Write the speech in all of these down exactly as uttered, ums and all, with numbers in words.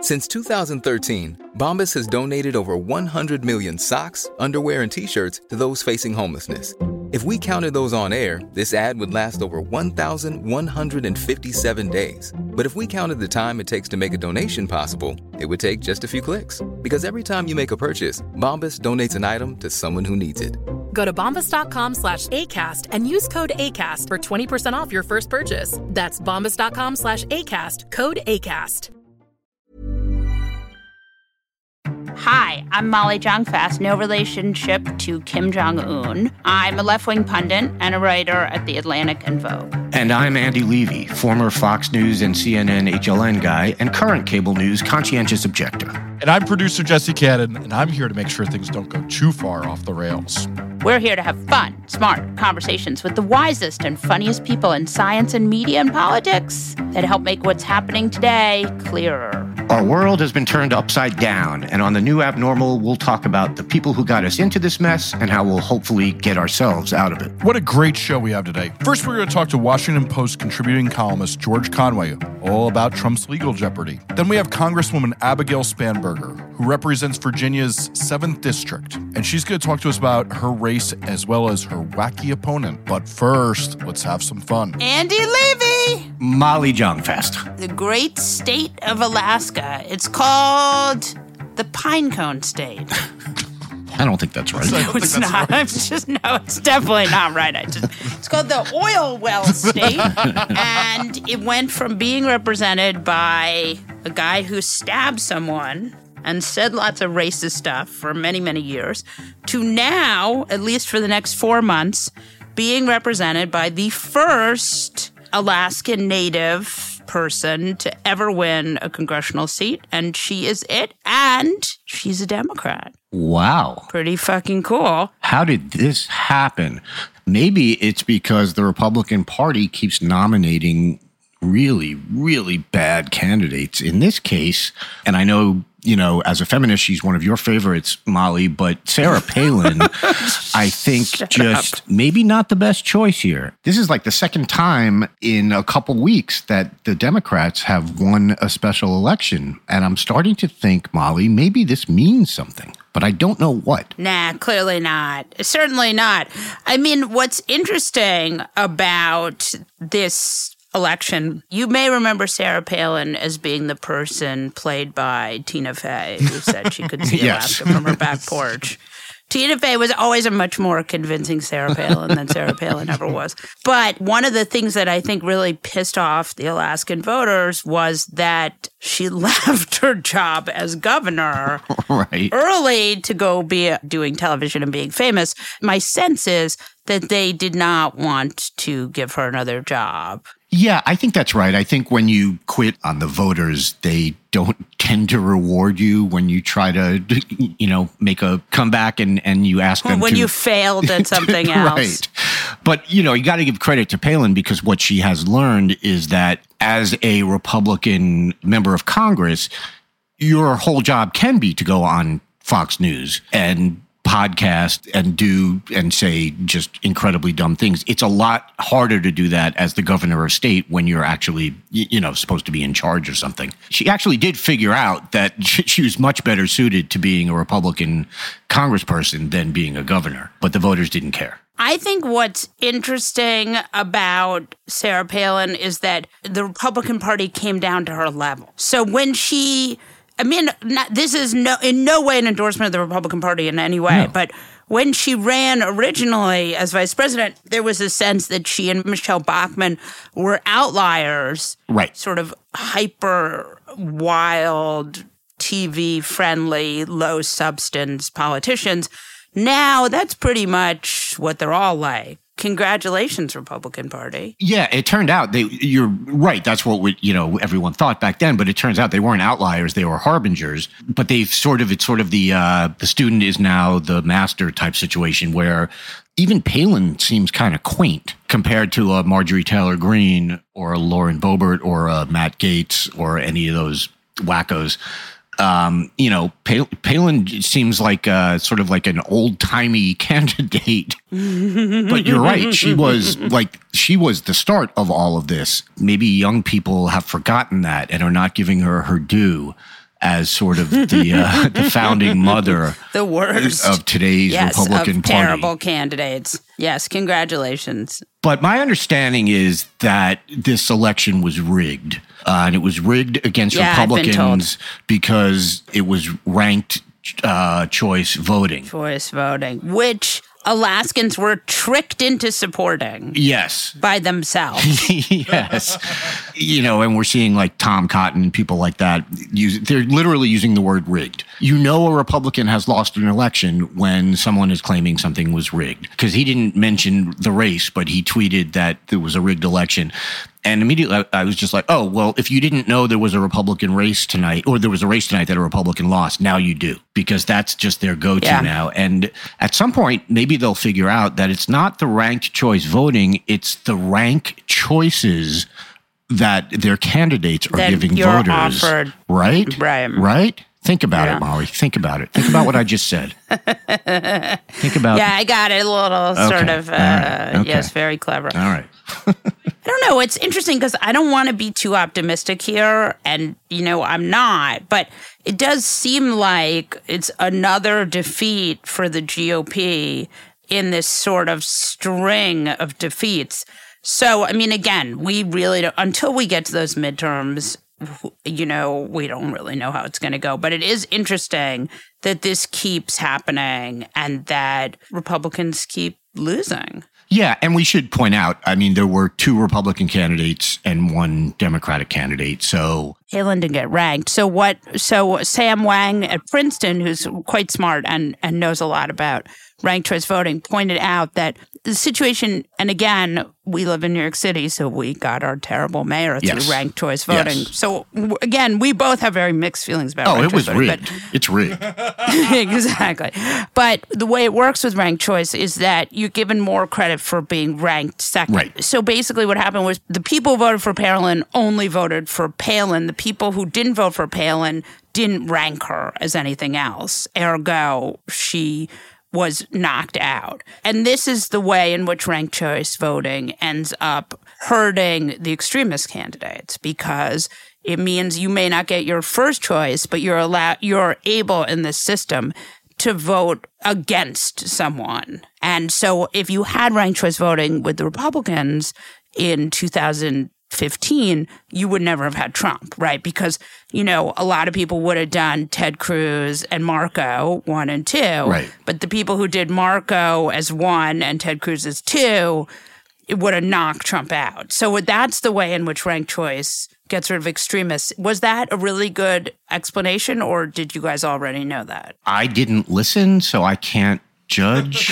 Since two thousand thirteen, Bombas has donated over one hundred million socks, underwear, and T-shirts to those facing homelessness. If we counted those on air, this ad would last over one thousand one hundred fifty-seven days. But if we counted the time it takes to make a donation possible, it would take just a few clicks. Because every time you make a purchase, Bombas donates an item to someone who needs it. Go to bombas.com slash ACAST and use code ACAST for twenty percent off your first purchase. That's bombas.com slash ACAST, code ACAST. Hi, I'm Molly Jong-Fast, no relationship to Kim Jong-un. I'm a left-wing pundit and a writer at The Atlantic and Vogue. And I'm Andy Levy, former Fox News and C N N H L N guy and current cable news conscientious objector. And I'm producer Jesse Cannon, and I'm here to make sure things don't go too far off the rails. We're here to have fun, smart conversations with the wisest and funniest people in science and media and politics that help make what's happening today clearer. Our world has been turned upside down, and on the new Abnormal, we'll talk about the people who got us into this mess and how we'll hopefully get ourselves out of it. What a great show we have today. First, we're going to talk to Washington Post contributing columnist George Conway, all about Trump's legal jeopardy. Then we have Congresswoman Abigail Spanberger, who represents Virginia's seventh District, and she's going to talk to us about her race as well as her wacky opponent. But first, let's have some fun. Andy Levy! Molly Jong-Fast. The great state of Alaska. It's called the Pinecone State. I don't think that's right. No, it's not. I'm just, no, it's definitely not right. I just, it's called the Oil Well State. And it went from being represented by a guy who stabbed someone and said lots of racist stuff for many, many years, to now, at least for the next four months, being represented by the first Alaskan Native person to ever win a congressional seat, and she is it, and she's a Democrat. Wow. Pretty fucking cool. How did this happen? Maybe it's because the Republican Party keeps nominating really, really bad candidates. In this case, and I know, you know, as a feminist, she's one of your favorites, Molly, but Sarah Palin, I think Shut just up. maybe not the best choice here. This is like the second time in a couple weeks that the Democrats have won a special election. And I'm starting to think, Molly, maybe this means something, but I don't know what. Nah, clearly not. Certainly not. I mean, what's interesting about this election, you may remember Sarah Palin as being the person played by Tina Fey, who said she could see Yes. Alaska from her back porch. Tina Fey was always a much more convincing Sarah Palin than Sarah Palin ever was. But one of the things that I think really pissed off the Alaskan voters was that she left her job as governor Right. early to go be doing television and being famous. My sense is that they did not want to give her another job. Yeah, I think that's right. I think when you quit on the voters, they don't tend to reward you when you try to, you know, make a comeback and, and you ask them When to. you failed at something else. Right. But, you know, you got to give credit to Palin because what she has learned is that as a Republican member of Congress, your whole job can be to go on Fox News and podcast and do and say just incredibly dumb things. It's a lot harder to do that as the governor of state when you're actually, you know, supposed to be in charge or something. She actually did figure out that she was much better suited to being a Republican congressperson than being a governor, but the voters didn't care. I think what's interesting about Sarah Palin is that the Republican Party came down to her level. So when she I mean, not, this is no in no way an endorsement of the Republican Party in any way, No. but when she ran originally as vice president, there was a sense that she and Michelle Bachmann were outliers, Right. sort of hyper wild, T V-friendly, low-substance politicians. Now, that's pretty much what they're all like. Congratulations, Republican Party. Yeah, it turned out they. You're right. That's what we, you know everyone thought back then. But it turns out they weren't outliers; they were harbingers. But they've sort of it's sort of the uh, the student is now the master type situation where even Palin seems kind of quaint compared to a Marjorie Taylor Greene or a Lauren Boebert or a Matt Gaetz or any of those wackos. Um, you know, Pal- Palin seems like uh, sort of like an old timey candidate. But you're right. She was like she was the start of all of this. Maybe young people have forgotten that and are not giving her her due as sort of the uh, the founding mother the worst of today's yes, Republican of Party. Terrible candidates. Yes, congratulations. But my understanding is that this election was rigged. Uh, and it was rigged against yeah, Republicans because it was ranked uh, choice voting. Choice voting, which Alaskans were tricked into supporting. Yes. By themselves. Yes. You know, and we're seeing like Tom Cotton and people like that. Use, they're literally using the word rigged. You know a Republican has lost an election when someone is claiming something was rigged. Because he didn't mention the race, but he tweeted that there was a rigged election. And immediately I, I was just like, oh, well, if you didn't know there was a Republican race tonight, or there was a race tonight that a Republican lost, now you do. Because that's just their go-to yeah. now. And at some point, maybe they'll figure out that it's not the ranked choice voting, it's the rank choices that their candidates are that giving you're voters. Offered. Right? Right. Right? Think about yeah. it, Molly. Think about it. Think about what I just said. Think about Yeah, I got it a little okay. sort of, uh, right. okay. yes, very clever. All right. I don't know. It's interesting because I don't want to be too optimistic here. And, you know, I'm not. But it does seem like it's another defeat for the G O P in this sort of string of defeats. So, I mean, again, we really don't, until we get to those midterms, you know, we don't really know how it's going to go. But it is interesting that this keeps happening and that Republicans keep losing. Yeah, and we should point out, I mean, there were two Republican candidates and one Democratic candidate, so... Palin didn't get ranked. So what? So Sam Wang at Princeton, who's quite smart and, and knows a lot about ranked choice voting, pointed out that the situation, and again, we live in New York City, so we got our terrible mayor through yes. ranked choice voting. Yes. So again, we both have very mixed feelings about oh, ranked it was choice voting. rigged. It's rigged. Exactly. But the way it works with ranked choice is that you're given more credit for being ranked second. Right. So basically what happened was the people who voted for Palin only voted for Palin. The people who didn't vote for Palin didn't rank her as anything else. Ergo, she was knocked out. And this is the way in which ranked choice voting ends up hurting the extremist candidates, because it means you may not get your first choice, but you're allowed, you're able in this system to vote against someone. And so if you had ranked choice voting with the Republicans in two thousand fifteen, you would never have had Trump, right? Because, you know, a lot of people would have done Ted Cruz and Marco one and two. Right. But the people who did Marco as one and Ted Cruz as two, it would have knocked Trump out. So that's the way in which ranked choice gets rid of extremists. Was that a really good explanation, or did you guys already know that? I didn't listen, so I can't judge.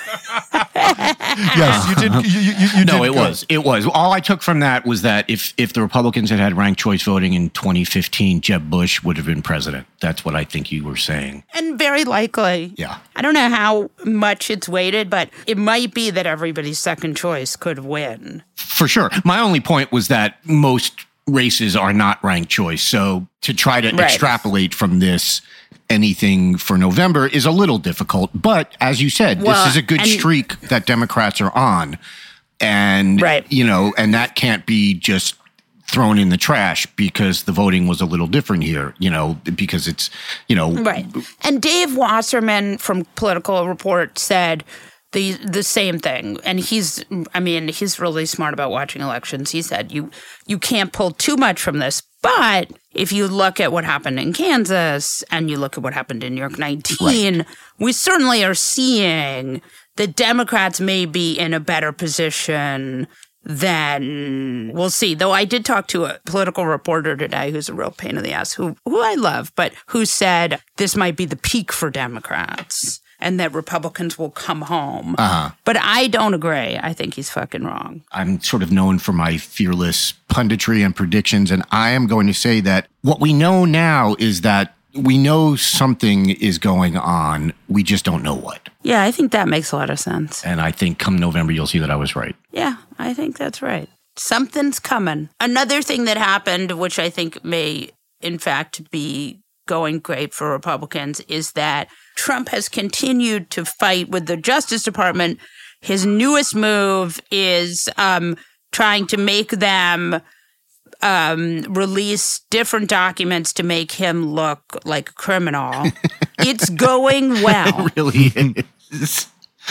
Yes, you did. You, you, you no, did it go. was. It was. All I took from that was that if if the Republicans had had ranked choice voting in twenty fifteen, Jeb Bush would have been president. That's what I think you were saying. And very likely. Yeah. I don't know how much it's weighted, but it might be that everybody's second choice could win. For sure. My only point was that most races are not ranked choice. So to try to Right. extrapolate from this anything for November is a little difficult. But as you said, Well, this is a good and- streak that Democrats are on. And, Right. you know, and that can't be just thrown in the trash because the voting was a little different here, you know, because it's, you know. Right. And Dave Wasserman from Political Report said the the same thing. And he's, I mean, he's really smart about watching elections. He said you you can't pull too much from this. But if you look at what happened in Kansas and you look at what happened in New York nineteen, right. we certainly are seeing that Democrats may be in a better position than we'll see. Though I did talk to a political reporter today who's a real pain in the ass, who who I love, but who said this might be the peak for Democrats and that Republicans will come home. Uh-huh. But I don't agree. I think he's fucking wrong. I'm sort of known for my fearless punditry and predictions, and I am going to say that what we know now is that we know something is going on. We just don't know what. Yeah, I think that makes a lot of sense. And I think come November, you'll see that I was right. Yeah, I think that's right. Something's coming. Another thing that happened, which I think may, in fact, be going great for Republicans, is that Trump has continued to fight with the Justice Department. His newest move is um, trying to make them um, release different documents to make him look like a criminal. It's going well. It really is.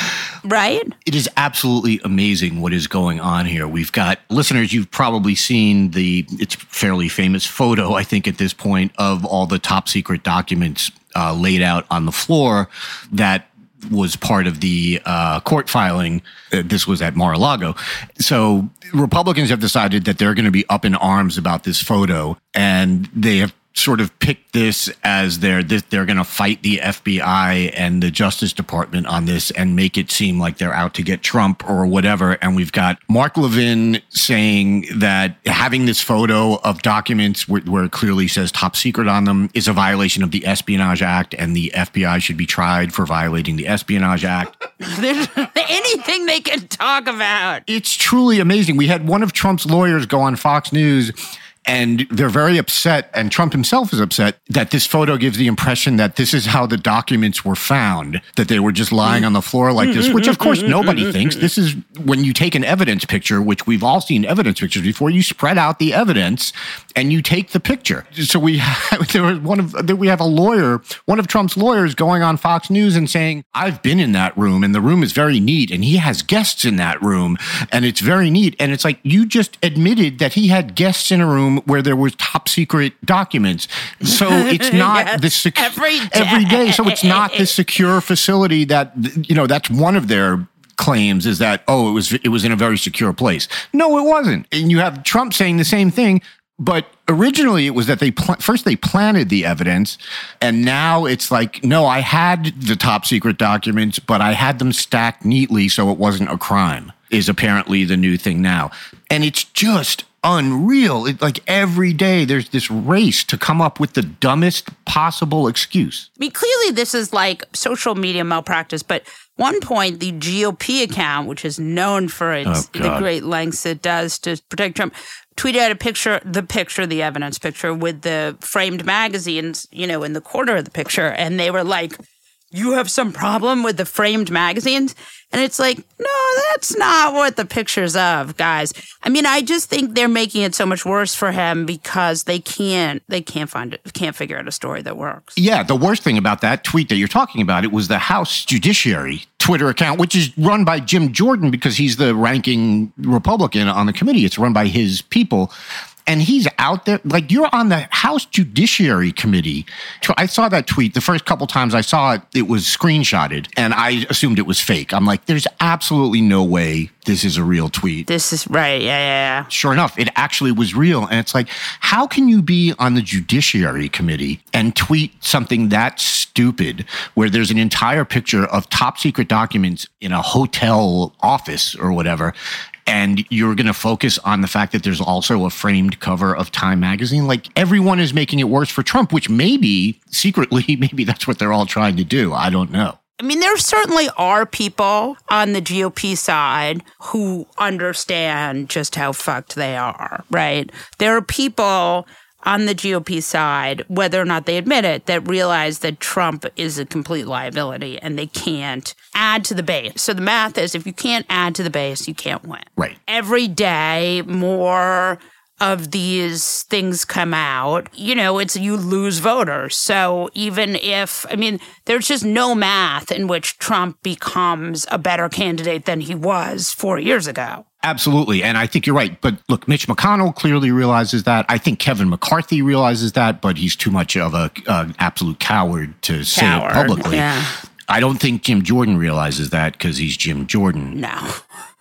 Right? It is absolutely amazing what is going on here. We've got listeners, you've probably seen the, it's fairly famous photo, I think at this point, of all the top secret documents uh, laid out on the floor that was part of the uh, court filing. Uh, this was at Mar-a-Lago. So Republicans have decided that they're going to be up in arms about this photo, and they have sort of picked this as their, this, they're going to fight the F B I and the Justice Department on this and make it seem like they're out to get Trump or whatever. And we've got Mark Levin saying that having this photo of documents where, where it clearly says top secret on them is a violation of the Espionage Act, and the F B I should be tried for violating the Espionage Act. There's anything they can talk about. It's truly amazing. We had one of Trump's lawyers go on Fox News, and they're very upset, and Trump himself is upset, that this photo gives the impression that this is how the documents were found, that they were just lying on the floor like this, which of course nobody thinks. This is when you take an evidence picture, which we've all seen evidence pictures before, you spread out the evidence and you take the picture. So we have, there was one of, we have a lawyer, one of Trump's lawyers going on Fox News and saying, I've been in that room and the room is very neat and he has guests in that room and it's very neat. And it's like, you just admitted that he had guests in a room where there was top secret documents. So it's not Yes, the sec- every day. every day. So it's not the secure facility that, you know, that's one of their claims, is that, oh, it was, it was in a very secure place. No, it wasn't. And you have Trump saying the same thing. But originally it was that they, pl- first they planted the evidence, and now it's like, no, I had the top secret documents, but I had them stacked neatly so it wasn't a crime, is apparently the new thing now. And it's just unreal. It, like every day there's this race to come up with the dumbest possible excuse. I mean, clearly this is like social media malpractice, but one point the G O P account, which is known for its Oh, the great lengths it does to protect Trump, tweeted out a picture, the picture, the evidence picture with the framed magazines, you know, in the corner of the picture. And they were like, you have some problem with the framed magazines? And it's like, no, that's not what the picture's of, guys. I mean, I just think they're making it so much worse for him because they can't, they can't find it, can't figure out a story that works. Yeah, the worst thing about that tweet that you're talking about, it was the House Judiciary Twitter account, which is run by Jim Jordan because he's the ranking Republican on the committee. It's run by his people. And he's out there, like, you're on the House Judiciary Committee. I saw that tweet. The first couple times I saw it, it was screenshotted, and I assumed it was fake. I'm like, there's absolutely no way this is a real tweet. This is right. Yeah, yeah, yeah. Sure enough, it actually was real. And it's like, how can you be on the Judiciary Committee and tweet something that stupid where there's an entire picture of top secret documents in a hotel office or whatever, and you're going to focus on the fact that there's also a framed cover of Time magazine? Like, everyone is making it worse for Trump, which maybe secretly, maybe that's what they're all trying to do. I don't know. I mean, there certainly are people on the G O P side who understand just how fucked they are, right? There are people on the G O P side, whether or not they admit it, that realize that Trump is a complete liability and they can't add to the base. So the math is, if you can't add to the base, you can't win. Right. Every day, more of these things come out, you know, it's you lose voters. So even if, I mean, there's just no math in which Trump becomes a better candidate than he was four years ago. Absolutely. And I think you're right. But look, Mitch McConnell clearly realizes that. I think Kevin McCarthy realizes that, but he's too much of a uh, absolute coward to say Coward, it publicly. yeah. I don't think Jim Jordan realizes that because he's Jim Jordan. No.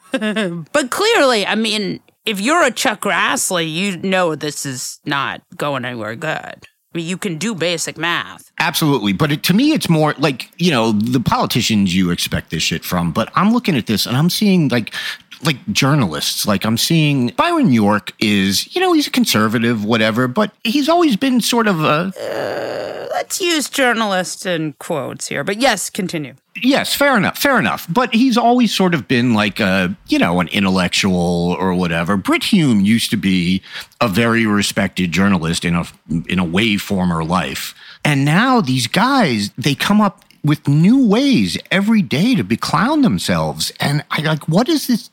But clearly, I mean, if you're a Chuck Grassley, you know this is not going anywhere good. I mean, you can do basic math. Absolutely. But it, to me, it's more like, you know, the politicians you expect this shit from. But I'm looking at this and I'm seeing like like journalists. Like I'm seeing Byron York is, you know, he's a conservative, whatever, but he's always been sort of a... Uh, let's use journalist in quotes here. But yes, continue. Yes, fair enough, fair enough. But he's always sort of been like a, you know, an intellectual or whatever. Brit Hume used to be a very respected journalist in a in a way former life. And now these guys, they come up with new ways every day to beclown themselves. And I like, what is this?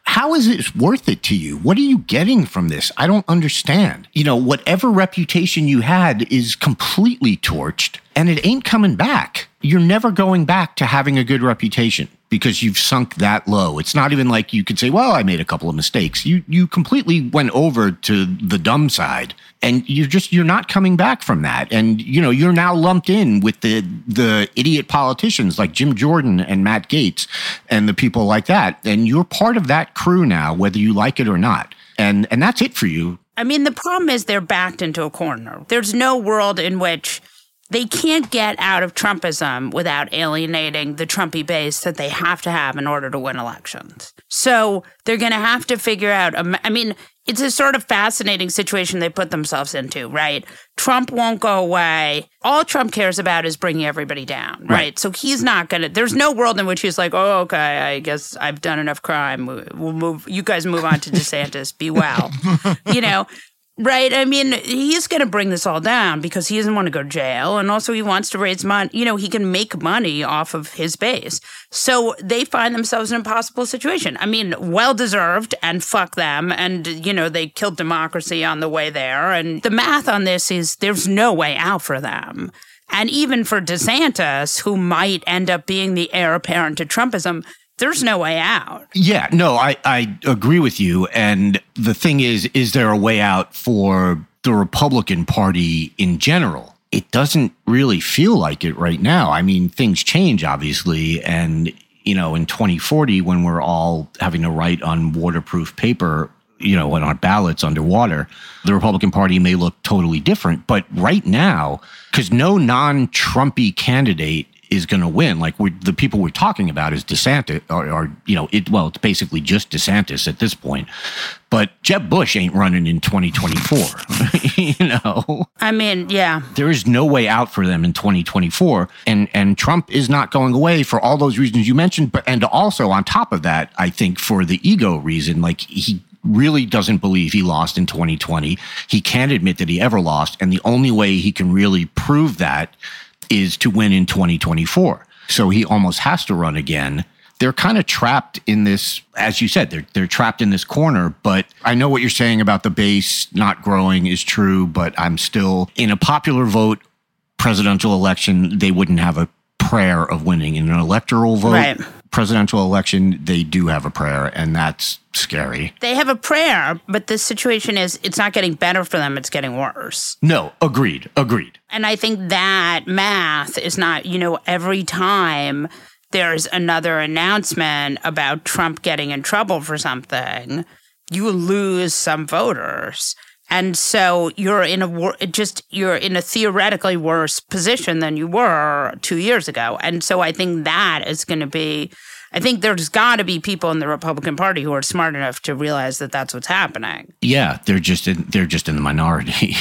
how is it worth it to you? What are you getting from this? I don't understand. You know, whatever reputation you had is completely torched, and it ain't coming back. You're never going back to having a good reputation because you've sunk that low. It's not even like you could say, well, I made a couple of mistakes. You you completely went over to the dumb side, and you're just, you're not coming back from that. And, you know, you're now lumped in with the the idiot politicians like Jim Jordan and Matt Gaetz and the people like that. And you're part of that crew now, whether you like it or not. And and that's it for you. I mean, the problem is they're backed into a corner. There's no world in which they can't get out of Trumpism without alienating the Trumpy base that they have to have in order to win elections. So they're going to have to figure out, I mean, it's a sort of fascinating situation they put themselves into, right? Trump won't go away. All Trump cares about is bringing everybody down, right? right. So he's not going to, there's no world in which he's like, oh, okay, I guess I've done enough crime. We'll move, you guys move on to DeSantis, be well. You know, right? I mean, he's going to bring this all down because he doesn't want to go to jail. And also he wants to raise money. You know, he can make money off of his base. So they find themselves in an impossible situation. I mean, well-deserved, and fuck them. And, you know, they killed democracy on the way there. And the math on this is there's no way out for them. And even for DeSantis, who might end up being the heir apparent to Trumpism, there's no way out. Yeah, no, I, I agree with you. And the thing is, is there a way out for the Republican Party in general? It doesn't really feel like it right now. I mean, things change, obviously. And, you know, in twenty forty, when we're all having to write on waterproof paper, you know, on our ballots underwater, the Republican Party may look totally different. But right now, because no non-Trumpy candidate is going to win. Like we're, the people we're talking about is DeSantis, or, or you know, it. Well, it's basically just DeSantis at this point. But Jeb Bush ain't running in twenty twenty-four. You know, I mean, yeah, there is no way out for them in twenty twenty-four, and and Trump is not going away for all those reasons you mentioned. But and also on top of that, I think for the ego reason, like he really doesn't believe he lost in twenty twenty. He can't admit that he ever lost, and the only way he can really prove that is to win in twenty twenty-four. So he almost has to run again. They're kind of trapped in this, as you said, they're they're trapped in this corner. But I know what you're saying about the base not growing is true, but I'm still, in a popular vote presidential election, they wouldn't have a prayer of winning. In an electoral vote, right. Presidential election, they do have a prayer, and that's scary. They have a prayer, but the situation is it's not getting better for them, it's getting worse. No, agreed, agreed. And I think that math is not, you know, every time there's another announcement about Trump getting in trouble for something, you lose some voters. And so you're in a just you're in a theoretically worse position than you were two years ago. And so I think that is going to be, I think there's got to be people in the Republican Party who are smart enough to realize that that's what's happening. Yeah, they're just in, they're just in the minority.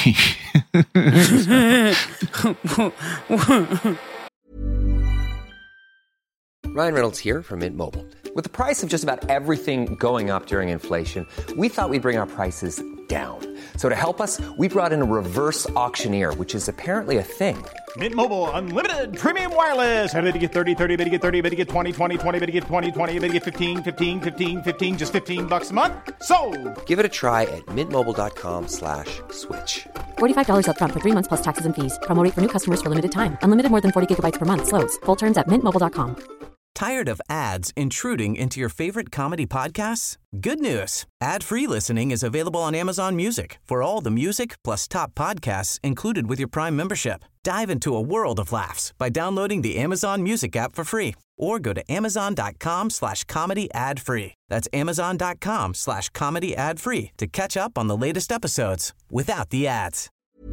Ryan Reynolds here from Mint Mobile. With the price of just about everything going up during inflation, we thought we'd bring our prices down. So to help us, we brought in a reverse auctioneer, which is apparently a thing. Mint Mobile Unlimited Premium Wireless. How to get thirty, thirty, how to get thirty, how to get twenty, twenty, twenty, how to get twenty, twenty, how to get fifteen, fifteen, fifteen, fifteen, just fifteen bucks a month? Sold! Give it a try at mintmobile.com slash switch. forty-five dollars up front for three months plus taxes and fees. Promo rate for new customers for limited time. Unlimited more than forty gigabytes per month. Slows full terms at mint mobile dot com. Tired of ads intruding into your favorite comedy podcasts? Good news. Ad-free listening is available on Amazon Music for all the music plus top podcasts included with your Prime membership. Dive into a world of laughs by downloading the Amazon Music app for free or go to amazon.com slash comedy ad free. That's amazon.com slash comedy ad free to catch up on the latest episodes without the ads.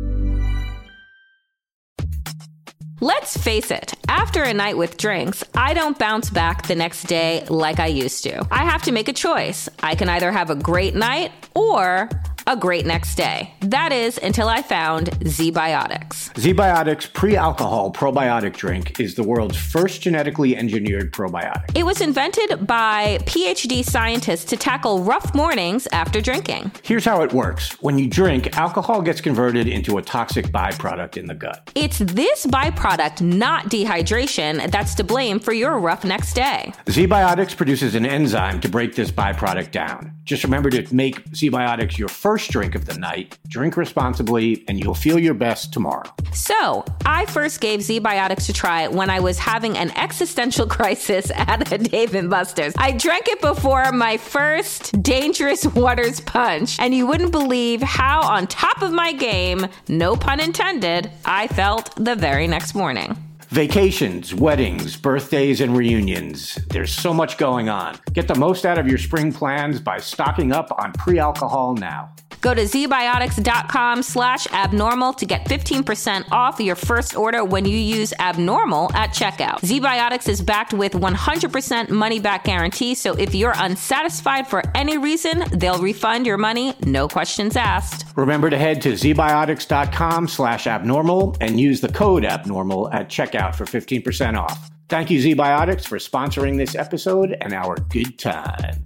Let's face it, after a night with drinks, I don't bounce back the next day like I used to. I have to make a choice. I can either have a great night or a great next day. That is until I found ZBiotics. ZBiotics Pre-Alcohol Probiotic Drink is the world's first genetically engineered probiotic. It was invented by P H D scientists to tackle rough mornings after drinking. Here's how it works. When you drink, alcohol gets converted into a toxic byproduct in the gut. It's this byproduct, not dehydration, that's to blame for your rough next day. ZBiotics produces an enzyme to break this byproduct down. Just remember to make ZBiotics your first drink of the night, drink responsibly, and you'll feel your best tomorrow. So, I first gave ZBiotics a try when I was having an existential crisis at a Dave and Buster's. I drank it before my first Dangerous Waters punch, and you wouldn't believe how on top of my game, no pun intended, I felt the very next morning. Vacations, weddings, birthdays, and reunions. There's so much going on. Get the most out of your spring plans by stocking up on pre-alcohol now. Go to zbiotics.com slash abnormal to get fifteen percent off your first order when you use abnormal at checkout. ZBiotics is backed with one hundred percent money-back guarantee, so if you're unsatisfied for any reason, they'll refund your money, no questions asked. Remember to head to zbiotics.com slash abnormal and use the code abnormal at checkout for fifteen percent off. Thank you, ZBiotics, for sponsoring this episode and our good times.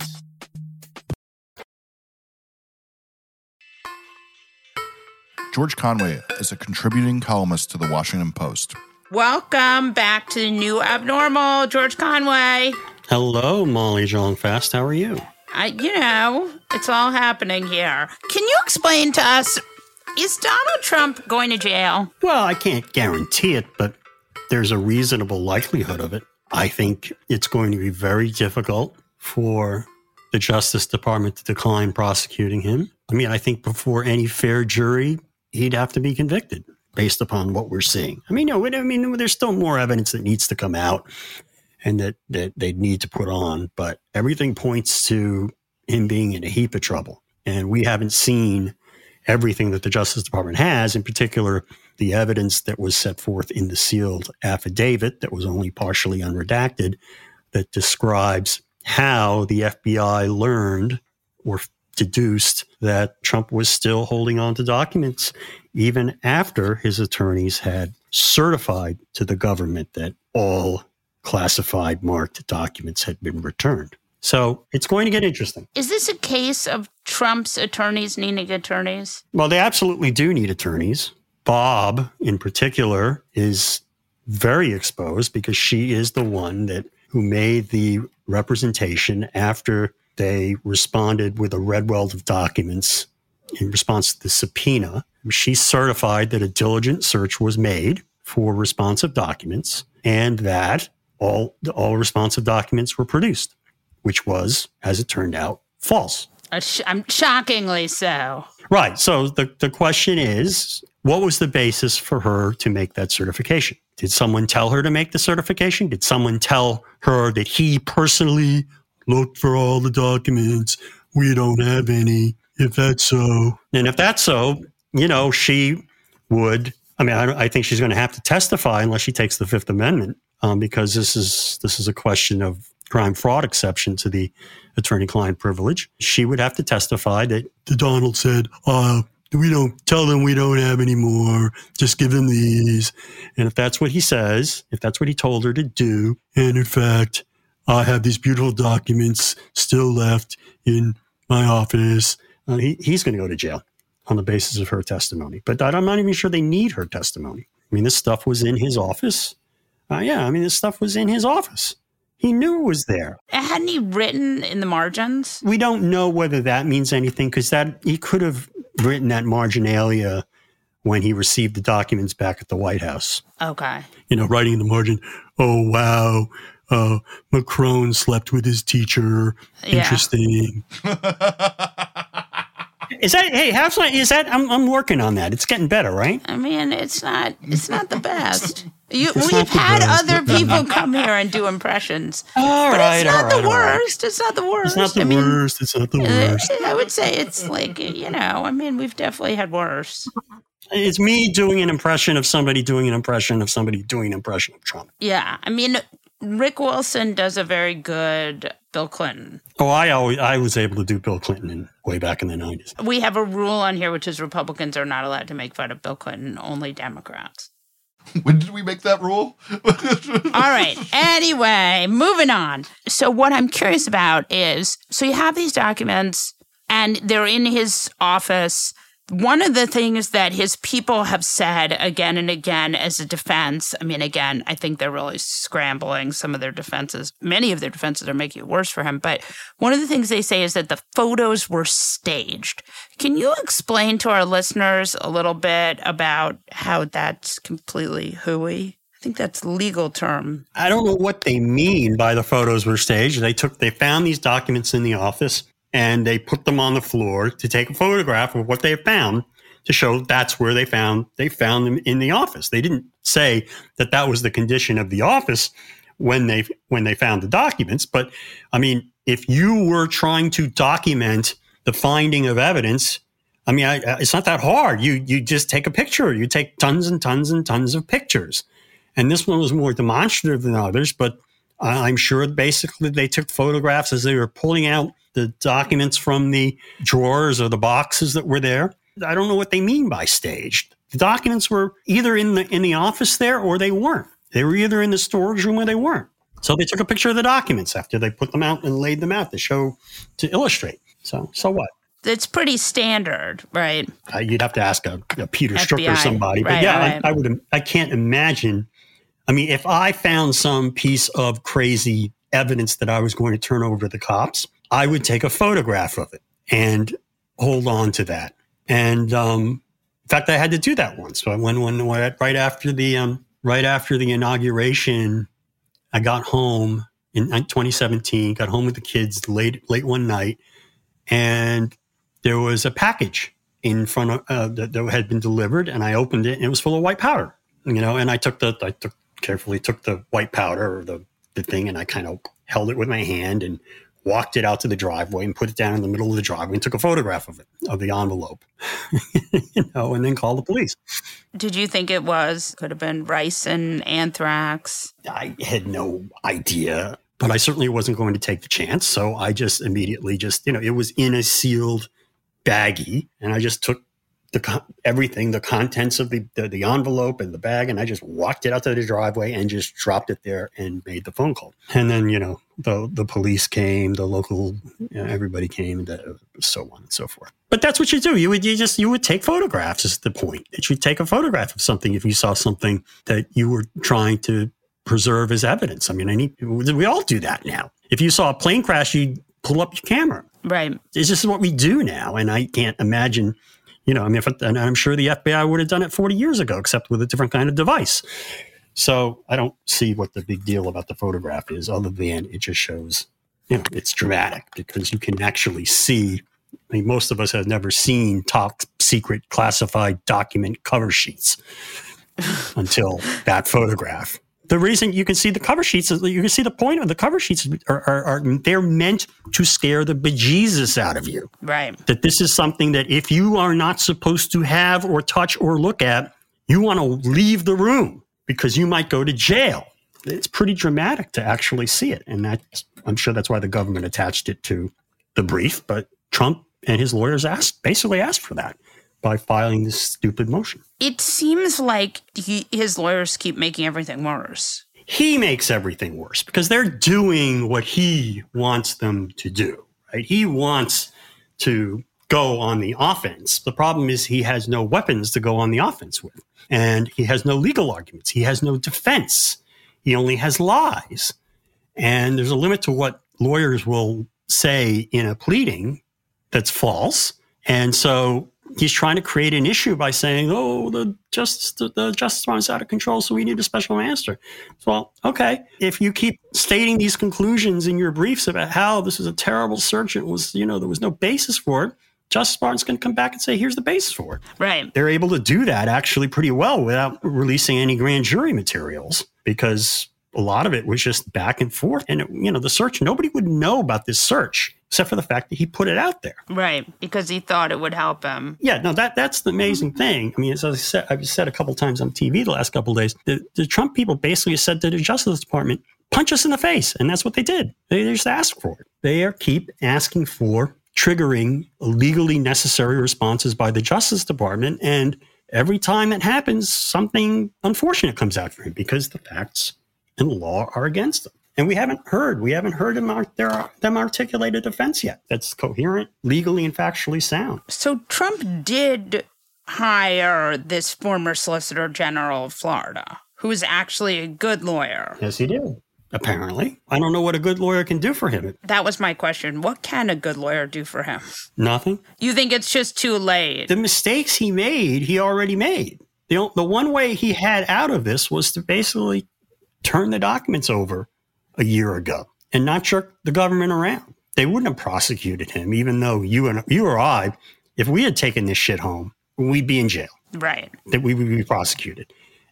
George Conway is a contributing columnist to the Washington Post. Welcome back to the new abnormal, George Conway. Hello, Molly Jong-Fast. How are you? I, you know, it's all happening here. Can you explain to us, is Donald Trump going to jail? Well, I can't guarantee it, but there's a reasonable likelihood of it. I think it's going to be very difficult for the Justice Department to decline prosecuting him. I mean, I think before any fair jury, he'd have to be convicted based upon what we're seeing. I mean, no, I mean, there's still more evidence that needs to come out and that, that they need to put on, but everything points to him being in a heap of trouble. And we haven't seen everything that the Justice Department has, in particular, the evidence that was set forth in the sealed affidavit that was only partially unredacted that describes how the F B I learned or deduced that Trump was still holding on to documents even after his attorneys had certified to the government that all classified marked documents had been returned. So it's going to get interesting. Is this a case of Trump's attorneys needing attorneys? Well, they absolutely do need attorneys. Bob, in particular, is very exposed because she is the one that who made the representation after they responded with a red welt of documents in response to the subpoena. She certified that a diligent search was made for responsive documents and that all, all responsive documents were produced, which was, as it turned out, false. Uh, sh- I'm shockingly so. Right. So the, the question is, what was the basis for her to make that certification? Did someone tell her to make the certification? Did someone tell her that he personally looked for all the documents? We don't have any. If that's so. And if that's so, you know, she would, I mean, I, I think she's going to have to testify unless she takes the Fifth Amendment, um, because this is this is a question of crime fraud exception to the attorney-client privilege. She would have to testify that the Donald said, uh, we don't tell them we don't have any more. Just give them these. And if that's what he says, if that's what he told her to do, and in fact, I have these beautiful documents still left in my office, uh, he, he's going to go to jail on the basis of her testimony. But I'm not even sure they need her testimony. I mean, this stuff was in his office. Uh, yeah, I mean, this stuff was in his office. He knew it was there. Hadn't he written in the margins? We don't know whether that means anything because that he could have written that marginalia when he received the documents back at the White House. Okay. You know, writing in the margin, oh, wow, uh, Macron slept with his teacher. Yeah. Interesting. Is that, hey, how's that, is that, I'm, I'm working on that. It's getting better, right? I mean, it's not, it's not the best. You, It's we've not the had best. other people come here and do impressions. All but right, it's not all the right, all right. worst. It's not the worst. It's not the I mean, worst. It's not the worst. uh, I would say it's like, you know, I mean, we've definitely had worse. It's me doing an impression of somebody doing an impression of somebody doing an impression of Trump. Yeah. I mean, Rick Wilson does a very good Bill Clinton. Oh, I always I was able to do Bill Clinton in, way back in the nineties. We have a rule on here, which is Republicans are not allowed to make fun of Bill Clinton, only Democrats. When did we make that rule? All right. Anyway, moving on. So what I'm curious about is, so you have these documents and they're in his office. One of the things that his people have said again and again as a defense, I mean, again, I think they're really scrambling some of their defenses. Many of their defenses are making it worse for him. But one of the things they say is that the photos were staged. Can you explain to our listeners a little bit about how that's completely hooey? I think that's the legal term. I don't know what they mean by the photos were staged. They took, they found these documents in the office, and they put them on the floor to take a photograph of what they found to show that's where they found they found them in the office. They didn't say that that was the condition of the office when they when they found the documents. But I mean, if you were trying to document the finding of evidence, I mean, I, it's not that hard. You you just take a picture. You take tons and tons and tons of pictures. And this one was more demonstrative than others, but I'm sure basically they took photographs as they were pulling out the documents from the drawers or the boxes that were there. I don't know what they mean by staged. The documents were either in the in the office there or they weren't. They were either in the storage room or they weren't. So they took a picture of the documents after they put them out and laid them out to show, to illustrate. So, so what? It's pretty standard, right? Uh, you'd have to ask a, a Peter F B I, Strzok or somebody. But right, yeah, right. I, I would. I can't imagine. I mean, if I found some piece of crazy evidence that I was going to turn over to the cops, I would take a photograph of it and hold on to that. And um, in fact, I had to do that once. So I went when right after the um, right after the inauguration, I got home in twenty seventeen. Got home with the kids late late one night, and there was a package in front of uh, that, that had been delivered, and I opened it, and it was full of white powder. You know, and I took the I took carefully took the white powder or the the thing, and I kind of held it with my hand and walked it out to the driveway and put it down in the middle of the driveway and took a photograph of it, of the envelope, you know, and then called the police. Did you think it was, could have been ricin, anthrax? I had no idea, but I certainly wasn't going to take the chance. So I just immediately just, you know, it was in a sealed baggie, and I just took the everything, the contents of the, the the envelope and the bag, and I just walked it out to the driveway and just dropped it there and made the phone call. And then, you know, the the police came, the local, you know, everybody came, and the, so on and so forth. But that's what you do. You would you just you would take photographs. Is the point that you take a photograph of something if you saw something that you were trying to preserve as evidence. I mean, I need we all do that now. If you saw a plane crash, you pull up your camera. Right. It's just what we do now, and I can't imagine. You know, I mean, if, and I'm sure the F B I would have done it forty years ago, except with a different kind of device. So I don't see what the big deal about the photograph is, other than it just shows, you know, it's dramatic because you can actually see. I mean, most of us have never seen top secret classified document cover sheets until that photograph. The reason you can see the cover sheets is you can see the point of the cover sheets are, are, are they're meant to scare the bejesus out of you. Right. That this is something that if you are not supposed to have or touch or look at, you want to leave the room because you might go to jail. It's pretty dramatic to actually see it. And that, I'm sure that's why the government attached it to the brief. But Trump and his lawyers asked, basically asked for that by filing this stupid motion. It seems like he, his lawyers keep making everything worse. He makes everything worse because they're doing what he wants them to do, right? He wants to go on the offense. The problem is he has no weapons to go on the offense with, and he has no legal arguments. He has no defense. He only has lies. And there's a limit to what lawyers will say in a pleading that's false. And so he's trying to create an issue by saying, oh, the justice, the, the justice department's out of control, so we need a special master. Well, okay. If you keep stating these conclusions in your briefs about how this is a terrible search, it was, you know, there was no basis for it, Justice Department's going to come back and say, here's the basis for it. Right. They're They're able to do that actually pretty well without releasing any grand jury materials because a lot of it was just back and forth. And, it, you know, the search, nobody would know about this search except for the fact that he put it out there. Right, because he thought it would help him. Yeah, no, that that's the amazing thing. I mean, as I said, I've said a couple times on T V the last couple of days, the, the Trump people basically said to the Justice Department, punch us in the face. And that's what they did. They just asked for it. They are keep asking for triggering legally necessary responses by the Justice Department. And every time it happens, something unfortunate comes out for him because the facts and law are against them. And we haven't heard, we haven't heard them, art, their, them articulate a defense yet that's coherent, legally and factually sound. So Trump did hire this former Solicitor General of Florida, who is actually a good lawyer. Yes, he did. Apparently. I don't know what a good lawyer can do for him. That was my question. What can a good lawyer do for him? Nothing. You think it's just too late? The mistakes he made, he already made. The, the one way he had out of this was to basically turn the documents over a year ago and not jerk the government around. They wouldn't have prosecuted him, even though you and you or I, if we had taken this shit home, we'd be in jail. Right. That we would be prosecuted.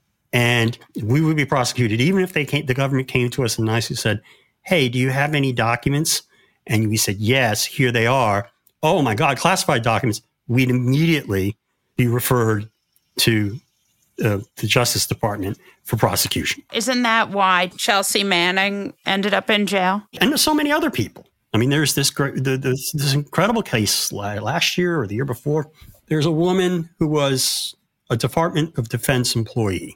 And we would be prosecuted even if they came, the government came to us and nicely said, hey, do you have any documents? And we said, yes, here they are. Oh my God, classified documents. We'd immediately be referred to uh, the Justice Department for prosecution. Isn't that why Chelsea Manning ended up in jail? And there's so many other people. I mean, there's this great, the, this, this incredible case last year or the year before. There's a woman who was a Department of Defense employee.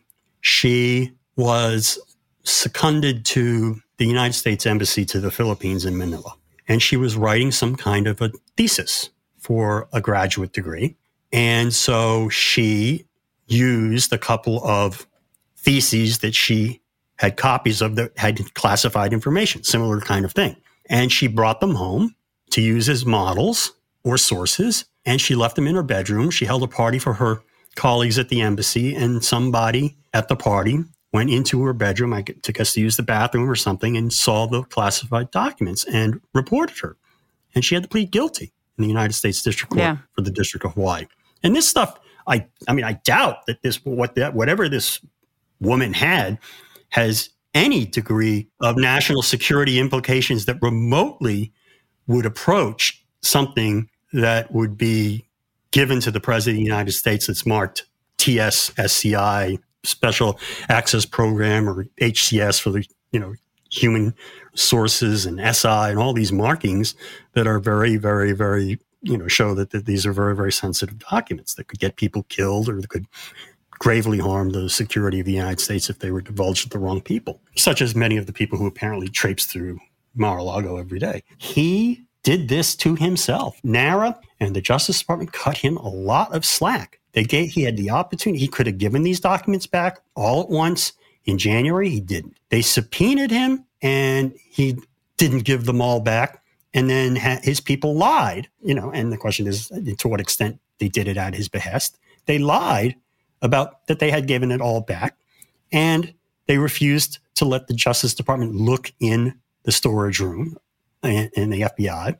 She was seconded to the United States Embassy to the Philippines in Manila. And she was writing some kind of a thesis for a graduate degree. And so she used a couple of theses that she had copies of that had classified information, similar kind of thing. And she brought them home to use as models or sources. And she left them in her bedroom. She held a party for her colleagues at the embassy, and somebody at the party went into her bedroom, I took us to use the bathroom or something, and saw the classified documents and reported her. And she had to plead guilty in the United States District Court yeah. for the District of Hawaii. And this stuff, I I mean, I doubt that this what that whatever this woman had has any degree of national security implications that remotely would approach something that would be given to the President of the United States that's marked T S S C I, Special Access Program, or H C S for the, you know, human sources, and S I and all these markings that are very, very, very, you know, show that, that these are very, very sensitive documents that could get people killed or that could gravely harm the security of the United States if they were divulged to the wrong people, such as many of the people who apparently traipse through Mar-a-Lago every day. He did this to himself. NARA and the Justice Department cut him a lot of slack. They gave, he had the opportunity. He could have given these documents back all at once. In January, he didn't. They subpoenaed him, and he didn't give them all back. And then ha- his people lied, you know, and the question is to what extent they did it at his behest. They lied about that they had given it all back, and they refused to let the Justice Department look in the storage room in, in the F B I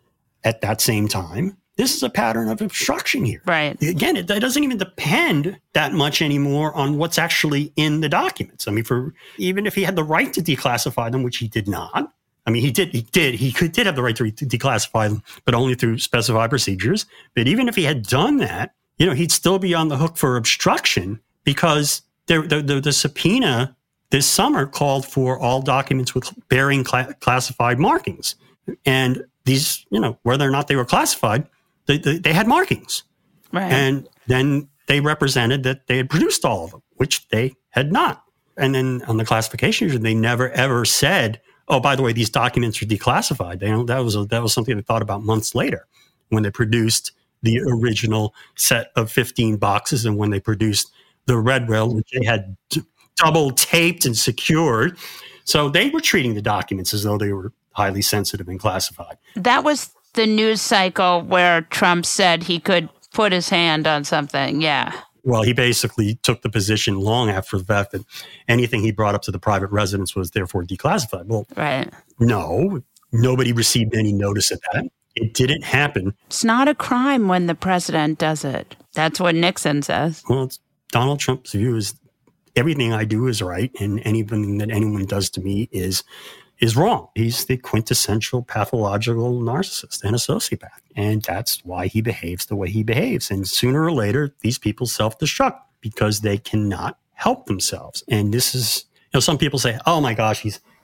at that same time. This is a pattern of obstruction here. Right. Again, it, it doesn't even depend that much anymore on what's actually in the documents. I mean, for even if he had the right to declassify them, which he did not. I mean, he did, he did, he could, did have the right to, to declassify them, but only through specified procedures. But even if he had done that, you know, he'd still be on the hook for obstruction because the, the, the, the subpoena this summer called for all documents with bearing cl- classified markings. And these, you know, whether or not they were classified, they, they, they had markings. Right. And then they represented that they had produced all of them, which they had not. And then on the classifications, they never, ever said, oh, by the way, these documents are declassified. They don't, that was a, that was something they thought about months later when they produced the original set of fifteen boxes and when they produced the red rail, which they had d- double taped and secured. So they were treating the documents as though they were highly sensitive and classified. That was the news cycle where Trump said he could put his hand on something. Yeah. Well, he basically took the position long after the fact that anything he brought up to the private residence was therefore declassified. Well, right. No, nobody received any notice of that. It didn't happen. It's not a crime when the president does it. That's what Nixon says. Well, it's Donald Trump's view is everything I do is right, and anything that anyone does to me is is wrong. He's the quintessential pathological narcissist and a sociopath. And that's why he behaves the way he behaves. And sooner or later, these people self-destruct because they cannot help themselves. And this is, you know, some people say, oh my gosh, he's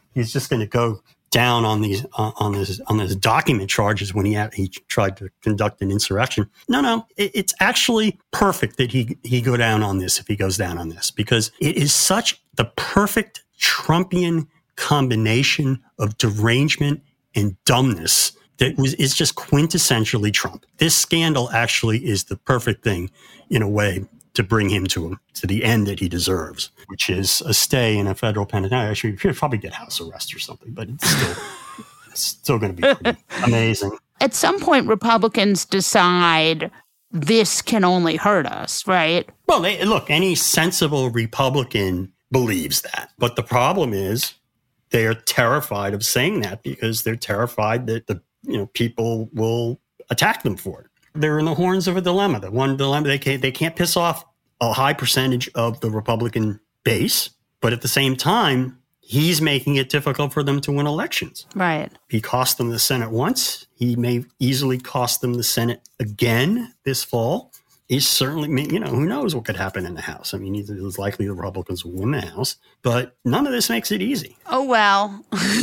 he's just going to go down on these uh, on this on his document charges when he had, he tried to conduct an insurrection. No, no, it, it's actually perfect that he he go down on this if he goes down on this, because it is such the perfect Trumpian combination of derangement and dumbness that was is just quintessentially Trump. This scandal actually is the perfect thing in a way to bring him to him to the end that he deserves, which is a stay in a federal penitentiary. Actually, he'll probably get house arrest or something, but it's still it's still going to be pretty amazing. At some point, Republicans decide this can only hurt us, right? Well, they, look, any sensible Republican believes that, but the problem is they are terrified of saying that because they're terrified that the you know people will attack them for it. They're in the horns of a dilemma. The one dilemma, they can't, they can't piss off a high percentage of the Republican base, but at the same time, he's making it difficult for them to win elections. Right. He cost them the Senate once. He may easily cost them the Senate again this fall. He's certainly, you know, who knows what could happen in the House. I mean, it's likely the Republicans will win the House, but none of this makes it easy. Oh, well.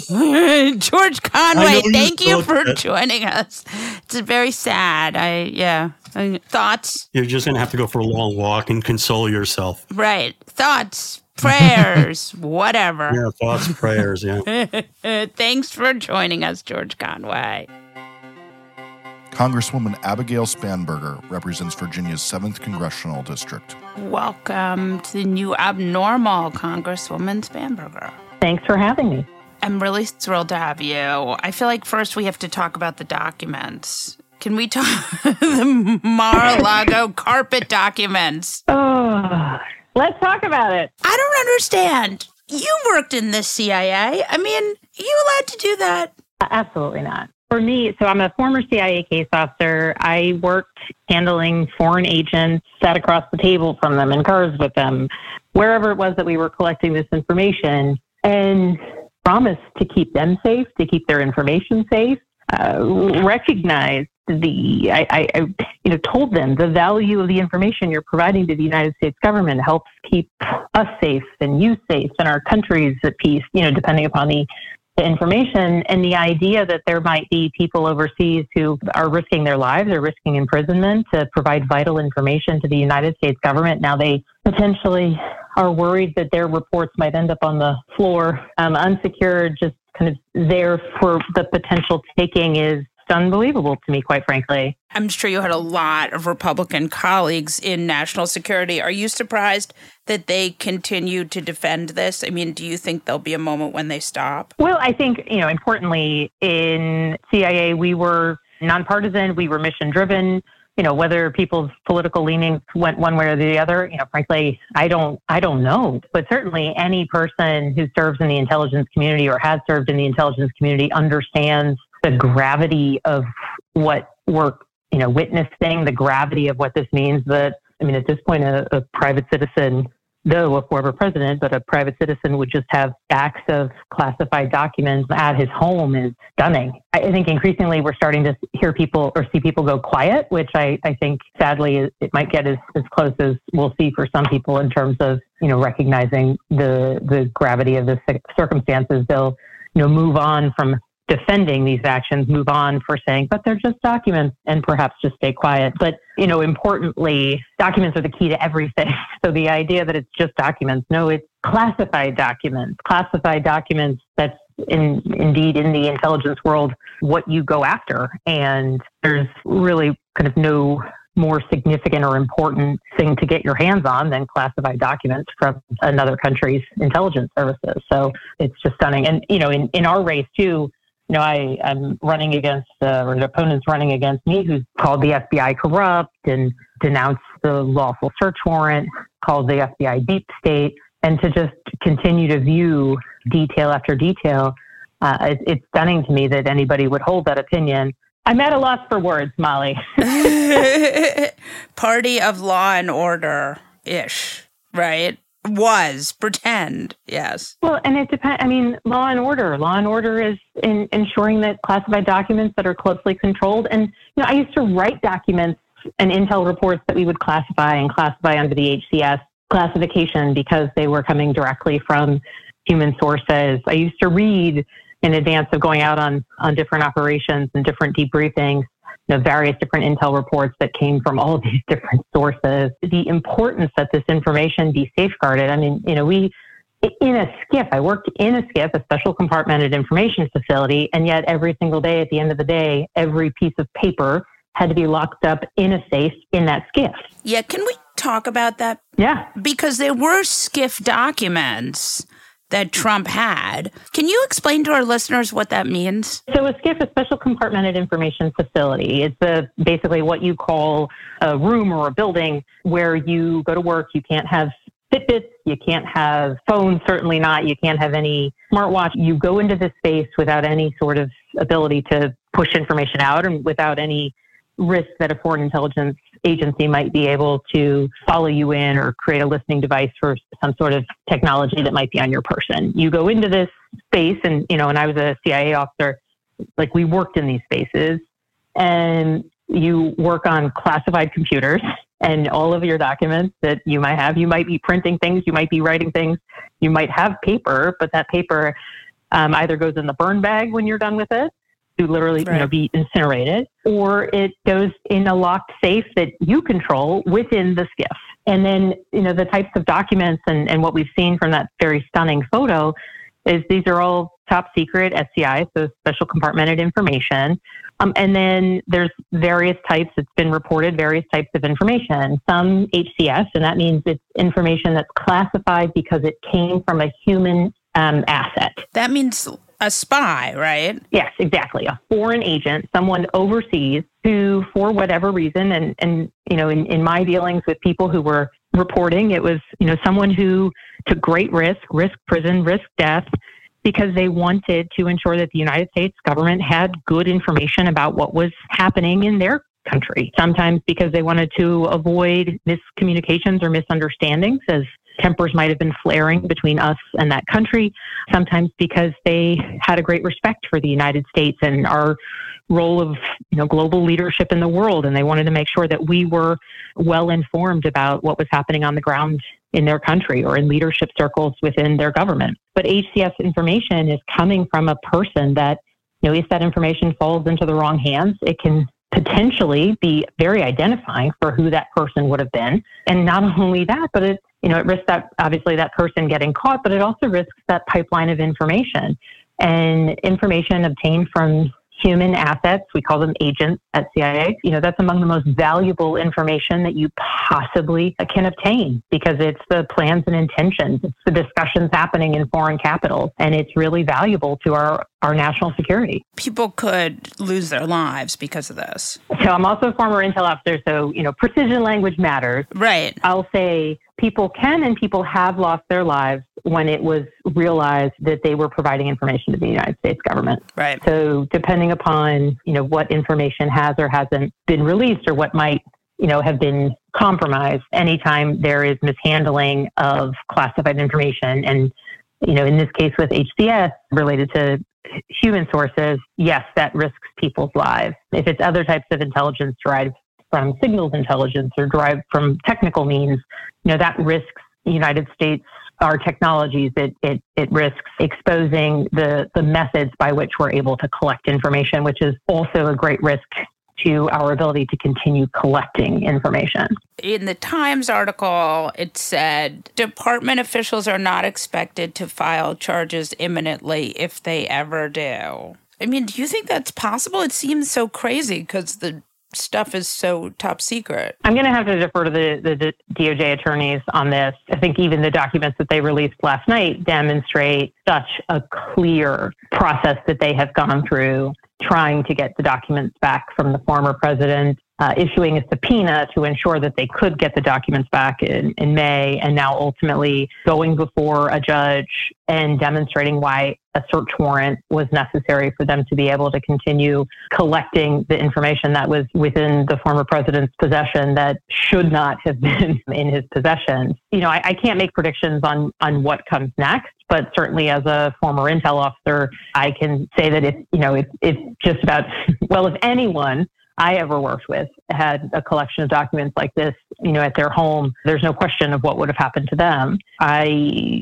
George Conway, thank you, you for that. joining us. It's very sad. I, yeah. I, thoughts? You're just going to have to go for a long walk and console yourself. Right. Thoughts, prayers, whatever. Yeah, thoughts, prayers, yeah. Thanks for joining us, George Conway. Congresswoman Abigail Spanberger represents Virginia's seventh Congressional District. Welcome to the new abnormal, Congresswoman Spanberger. Thanks for having me. I'm really thrilled to have you. I feel like first we have to talk about the documents. Can we talk the Mar-a-Lago carpet documents? Oh, let's talk about it. I don't understand. You worked in the C I A. I mean, are you allowed to do that? Absolutely not. For me, so I'm a former C I A case officer. I worked handling foreign agents, sat across the table from them in cars with them, wherever it was that we were collecting this information, and promised to keep them safe, to keep their information safe, uh, recognized the, I, I, I you know, told them the value of the information you're providing to the United States government helps keep us safe and you safe and our countries at peace, you know, depending upon the the information, and the idea that there might be people overseas who are risking their lives or risking imprisonment to provide vital information to the United States government. Now they potentially are worried that their reports might end up on the floor, um, unsecured, just kind of there for the potential taking is unbelievable to me, quite frankly. I'm sure you had a lot of Republican colleagues in national security. Are you surprised that they continue to defend this? I mean, do you think there'll be a moment when they stop? Well, I think, you know, importantly, in C I A, we were nonpartisan, we were mission-driven. You know, whether people's political leanings went one way or the other, you know, frankly, I don't, I don't know. But certainly any person who serves in the intelligence community or has served in the intelligence community understands the gravity of what we're, you know, witnessing, the gravity of what this means. That, I mean, at this point, a, a private citizen, though a former president, but a private citizen would just have stacks of classified documents at his home is stunning. I think increasingly we're starting to hear people or see people go quiet, which I, I think sadly it might get as, as close as we'll see for some people in terms of, you know, recognizing the the gravity of the circumstances. They'll, you know, move on from defending these actions, move on for saying, but they're just documents, and perhaps just stay quiet. But, you know, importantly, documents are the key to everything. So the idea that it's just documents, no, it's classified documents, classified documents that's in, indeed in the intelligence world what you go after. And there's really kind of no more significant or important thing to get your hands on than classified documents from another country's intelligence services. So it's just stunning. And, you know, in, in our race too, you know, I, I'm running against, uh, or the opponent's running against me, who's called the F B I corrupt and denounced the lawful search warrant, called the F B I deep state, and to just continue to view detail after detail. Uh, it, it's stunning to me that anybody would hold that opinion. I'm at a loss for words, Molly. Party of law and order-ish, right? Was, pretend, yes. Well, and it depends. I mean, law and order. Law and order is in ensuring that classified documents that are closely controlled. And, you know, I used to write documents and intel reports that we would classify and classify under the H C S classification because they were coming directly from Human Source says. I used to read in advance of going out on, on different operations and different debriefings, you know, various different intel reports that came from all of these different sources. The importance that this information be safeguarded. I mean, you know, we, in a SCIF, I worked in a SCIF, a special compartmented information facility, and yet every single day at the end of the day, every piece of paper had to be locked up in a safe in that SCIF. Yeah, can we talk about that? Yeah. Because there were SCIF documents that Trump had. Can you explain to our listeners what that means? So a SCIF, a special compartmented information facility, it's a, basically what you call a room or a building where you go to work. You can't have Fitbits, you can't have phones, certainly not. You can't have any smartwatch. You go into this space without any sort of ability to push information out and without any risk that a foreign intelligence agency might be able to follow you in or create a listening device for some sort of technology that might be on your person. You go into this space and, you know, and I was a C I A officer, like we worked in these spaces, and you work on classified computers and all of your documents that you might have. You might be printing things, you might be writing things, you might have paper, but that paper um, either goes in the burn bag when you're done with it, to literally, right. you know, be incinerated, or it goes in a locked safe that you control within the SCIF. And then, you know, the types of documents and, and what we've seen from that very stunning photo is these are all top secret S C I, so special compartmented information. Um, and then there's various types, it's been reported, various types of information. Some H C S, and that means it's information that's classified because it came from a human um, asset. That means a spy, right? Yes, exactly. A foreign agent, someone overseas who, for whatever reason, and, and you know, in, in my dealings with people who were reporting, it was, you know, someone who took great risk, risk prison, risk death, because they wanted to ensure that the United States government had good information about what was happening in their country. Sometimes because they wanted to avoid miscommunications or misunderstandings, as tempers might have been flaring between us and that country. Sometimes because they had a great respect for the United States and our role of, you know, global leadership in the world, and they wanted to make sure that we were well informed about what was happening on the ground in their country or in leadership circles within their government. But H C S information is coming from a person that, you know, if that information falls into the wrong hands, it can potentially be very identifying for who that person would have been. And not only that, but it, you know, it risks that, obviously, that person getting caught, but it also risks that pipeline of information. And information obtained from human assets, we call them agents at C I A, you know, that's among the most valuable information that you possibly can obtain, because it's the plans and intentions, it's the discussions happening in foreign capitals, and it's really valuable to our, our national security. People could lose their lives because of this. So I'm also a former intel officer, so, you know, precision language matters. Right. I'll say people can and people have lost their lives when it was realized that they were providing information to the United States government. Right. So depending upon, you know, what information has or hasn't been released or what might, you know, have been compromised, anytime there is mishandling of classified information, and, you know, in this case with H C S related to human sources, yes, that risks people's lives. If it's other types of intelligence derived from signals intelligence or derived from technical means, you know, that risks the United States, our technologies. It, it, it risks exposing the, the methods by which we're able to collect information, which is also a great risk to our ability to continue collecting information. In the Times article, it said department officials are not expected to file charges imminently if they ever do. I mean, do you think that's possible? It seems so crazy because the stuff is so top secret. I'm going to have to defer to the, the, the D O J attorneys on this. I think even the documents that they released last night demonstrate such a clear process that they have gone through trying to get the documents back from the former president, uh, issuing a subpoena to ensure that they could get the documents back in, in May, and now ultimately going before a judge and demonstrating why a search warrant was necessary for them to be able to continue collecting the information that was within the former president's possession that should not have been in his possession. You know, I, I can't make predictions on, on what comes next, but certainly as a former intel officer, I can say that if, you know, if, if just about, well, if anyone I ever worked with had a collection of documents like this, you know, at their home, there's no question of what would have happened to them. I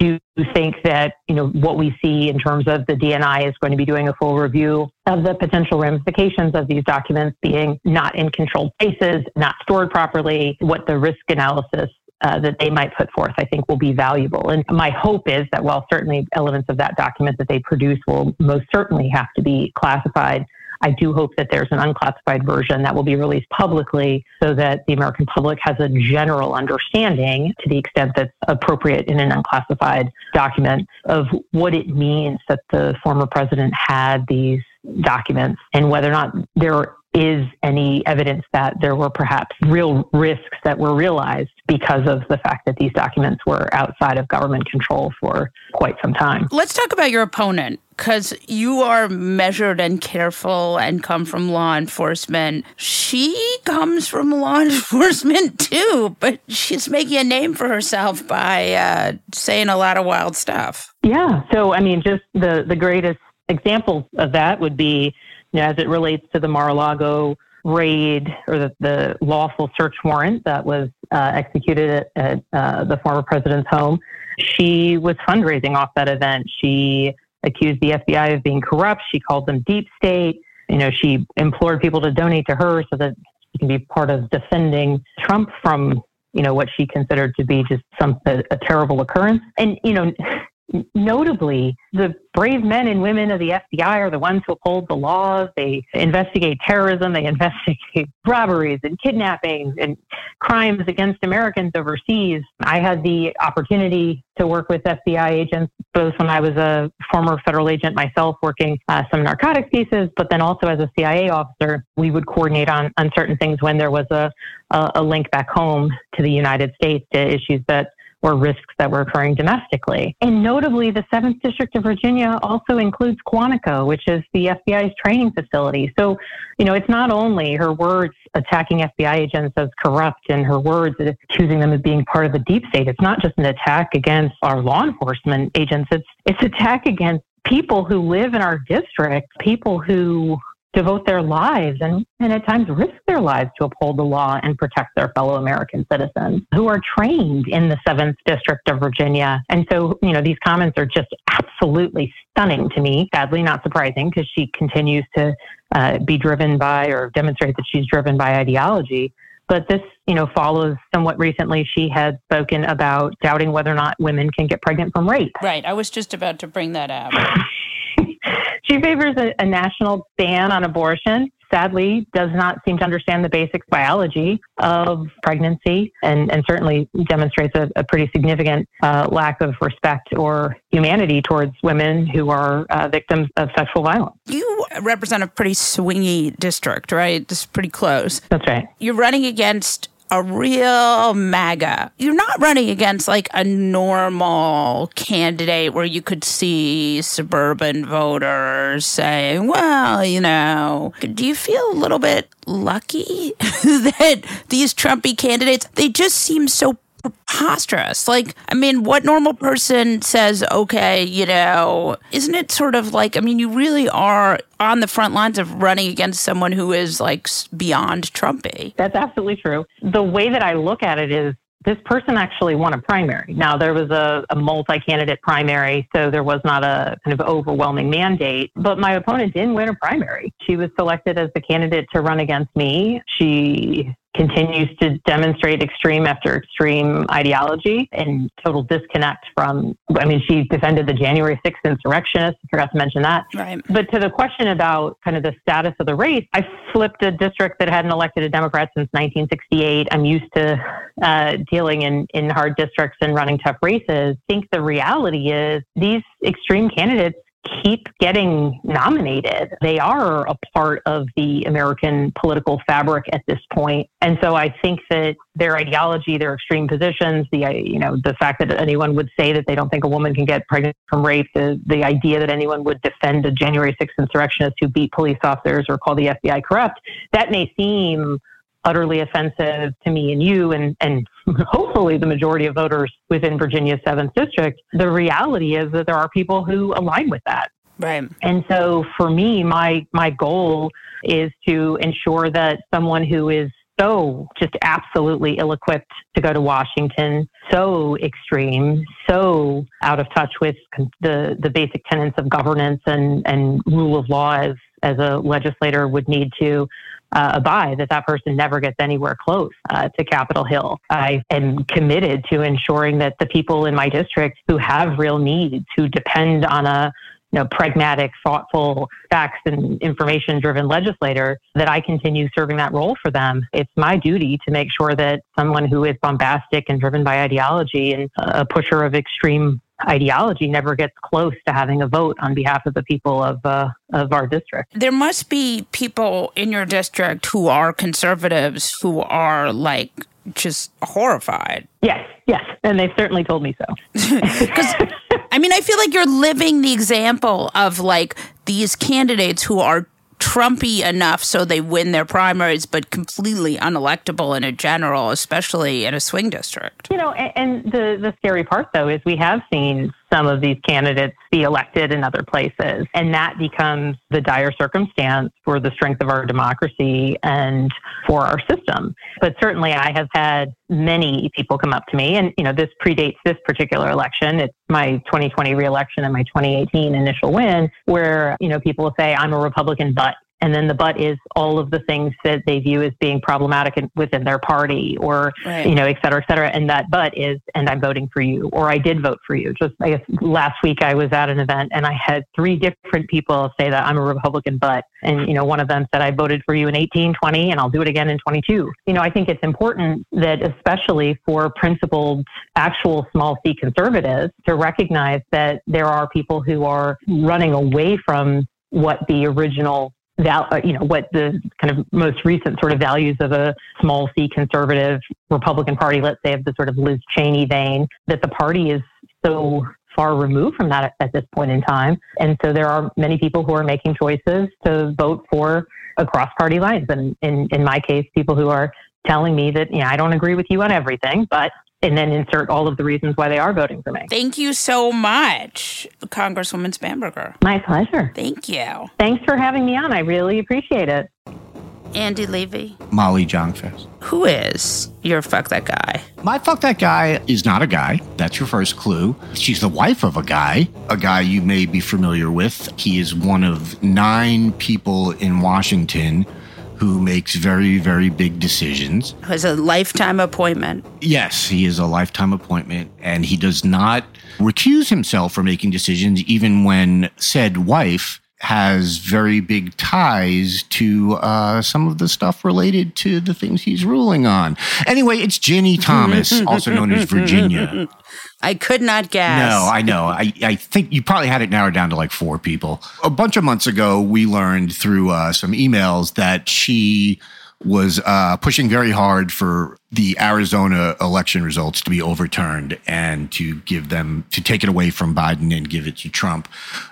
do think that, you know, what we see in terms of the D N I is going to be doing a full review of the potential ramifications of these documents being not in controlled places, not stored properly, what the risk analysis uh, that they might put forth, I think will be valuable. And my hope is that while certainly elements of that document that they produce will most certainly have to be classified, I do hope that there's an unclassified version that will be released publicly so that the American public has a general understanding, to the extent that's appropriate in an unclassified document, of what it means that the former president had these documents and whether or not there is any evidence that there were perhaps real risks that were realized because of the fact that these documents were outside of government control for quite some time. Let's talk about your opponent, because you are measured and careful and come from law enforcement. She comes from law enforcement too, but she's making a name for herself by uh, saying a lot of wild stuff. Yeah. So, I mean, just the, the greatest examples of that would be, you know, as it relates to the Mar-a-Lago raid or the, the lawful search warrant that was uh, executed at, at uh, the former president's home. She was fundraising off that event. She accused the F B I of being corrupt. She called them deep state. You know, she implored people to donate to her so that she can be part of defending Trump from, you know, what she considered to be just some a, a terrible occurrence. And, you know, notably, the brave men and women of the F B I are the ones who uphold the laws. They investigate terrorism. They investigate robberies and kidnappings and crimes against Americans overseas. I had the opportunity to work with F B I agents, both when I was a former federal agent myself working uh, some narcotics cases, but then also as a C I A officer, we would coordinate on, on certain things when there was a, a, a link back home to the United States to issues that or risks that were occurring domestically. And notably, the seventh District of Virginia also includes Quantico, which is the F B I's training facility. So, you know, it's not only her words attacking F B I agents as corrupt and her words accusing them of being part of the deep state. It's not just an attack against our law enforcement agents. It's it's an attack against people who live in our district, people who devote their lives and, and at times risk their lives to uphold the law and protect their fellow American citizens who are trained in the seventh District of Virginia. And so, you know, these comments are just absolutely stunning to me. Sadly, not surprising, because she continues to uh, be driven by or demonstrate that she's driven by ideology. But this, you know, follows somewhat recently. She had spoken about doubting whether or not women can get pregnant from rape. Right. I was just about to bring that up. She favors a, a national ban on abortion, sadly does not seem to understand the basic biology of pregnancy, and, and certainly demonstrates a, a pretty significant uh, lack of respect or humanity towards women who are uh, victims of sexual violence. You represent a pretty swingy district, right? This is pretty close. That's right. You're running against a real MAGA. You're not running against like a normal candidate where you could see suburban voters saying, well, you know, do you feel a little bit lucky that these Trumpy candidates, they just seem so preposterous? Like, I mean, what normal person says, okay, you know, isn't it sort of like, I mean, you really are on the front lines of running against someone who is like beyond Trumpy. That's absolutely true. The way that I look at it is this person actually won a primary. Now, there was a, a multi-candidate primary, so there was not a kind of overwhelming mandate, but my opponent didn't win a primary. She was selected as the candidate to run against me. She continues to demonstrate extreme after extreme ideology and total disconnect from, I mean, she defended the January sixth insurrectionists. I forgot to mention that. Right. But to the question about kind of the status of the race, I flipped a district that hadn't elected a Democrat since nineteen sixty-eight. I'm used to uh, dealing in, in hard districts and running tough races. I think the reality is these extreme candidates keep getting nominated. They are a part of the American political fabric at this point. And so I think that their ideology, their extreme positions, the, you know, the fact that anyone would say that they don't think a woman can get pregnant from rape, the, the idea that anyone would defend a January sixth insurrectionist who beat police officers or call the F B I corrupt, that may seem utterly offensive to me and you, and, and hopefully the majority of voters within Virginia's seventh District. The reality is that there are people who align with that. Right. And so for me, my my goal is to ensure that someone who is so just absolutely ill-equipped to go to Washington, so extreme, so out of touch with the, the basic tenets of governance and, and rule of law as, as a legislator would need to uh, abide, that that person never gets anywhere close uh, to Capitol Hill. I am committed to ensuring that the people in my district who have real needs, who depend on a you know, pragmatic, thoughtful, facts and information-driven legislator, that I continue serving that role for them. It's my duty to make sure that someone who is bombastic and driven by ideology and a pusher of extreme ideology never gets close to having a vote on behalf of the people of uh, of our district. There must be people in your district who are conservatives who are like just horrified. Yes, yes, and they've certainly told me so. Because I mean, I feel like you're living the example of like these candidates who are Trumpy enough so they win their primaries, but completely unelectable in a general, especially in a swing district. You know, and, and the, the scary part, though, is we have seen some of these candidates be elected in other places, and that becomes the dire circumstance for the strength of our democracy and for our system. But certainly I have had many people come up to me, and, you know, this predates this particular election. It's my twenty twenty reelection and my twenty eighteen initial win, where, you know, people will say, I'm a Republican, but, and then the but is all of the things that they view as being problematic in, within their party, or, right. you know, et cetera, et cetera. And that but is, and I'm voting for you, or I did vote for you. Just, I guess, last week I was at an event and I had three different people say that I'm a Republican, but, and, you know, one of them said, I voted for you in eighteen, twenty, and I'll do it again in twenty-two. You know, I think it's important that, especially for principled, actual small C conservatives, to recognize that there are people who are running away from what the original Val, you know, what the kind of most recent sort of values of a small C conservative Republican Party, let's say of the sort of Liz Cheney vein, that the party is so far removed from that at this point in time. And so there are many people who are making choices to vote for across party lines. And in, in my case, people who are telling me that, you know, I don't agree with you on everything, but and then insert all of the reasons why they are voting for me. Thank you so much, Congresswoman Spanberger. My pleasure. Thank you. Thanks for having me on. I really appreciate it. Andy Levy. Molly Jong-Fast. Who is your fuck that guy? My fuck that guy is not a guy. That's your first clue. She's the wife of a guy, a guy you may be familiar with. He is one of nine people in Washington who makes very, very big decisions. Has a lifetime appointment. Yes, he is a lifetime appointment, and he does not recuse himself from making decisions, even when said wife has very big ties to uh, some of the stuff related to the things he's ruling on. Anyway, it's Ginny Thomas, also known as Virginia. I could not guess. No, I know. I, I think you probably had it narrowed down to like four people. A bunch of months ago, we learned through uh, some emails that she was uh, pushing very hard for the Arizona election results to be overturned and to give them, to take it away from Biden and give it to Trump.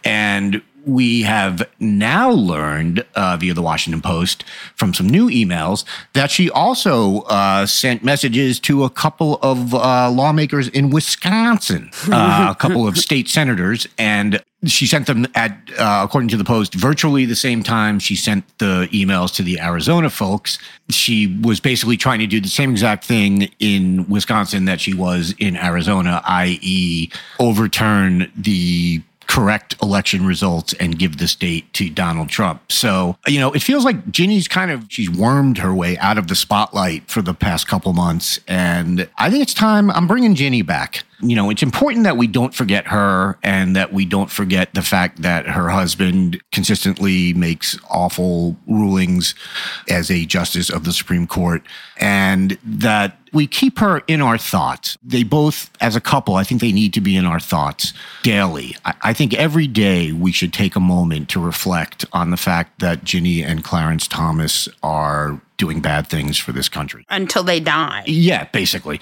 And we have now learned uh, via the Washington Post from some new emails that she also uh, sent messages to a couple of uh, lawmakers in Wisconsin, uh, a couple of state senators, and she sent them at, uh, according to the Post, virtually the same time she sent the emails to the Arizona folks. She was basically trying to do the same exact thing in Wisconsin that she was in Arizona, that is overturn the correct election results and give the state to Donald Trump. So, you know, it feels like Ginny's kind of, she's wormed her way out of the spotlight for the past couple months. And I think it's time, I'm bringing Ginny back. You know, it's important that we don't forget her and that we don't forget the fact that her husband consistently makes awful rulings as a justice of the Supreme Court, and that we keep her in our thoughts. They both, as a couple, I think they need to be in our thoughts daily. I, I think every day we should take a moment to reflect on the fact that Ginny and Clarence Thomas are doing bad things for this country. Until they die. Yeah, basically.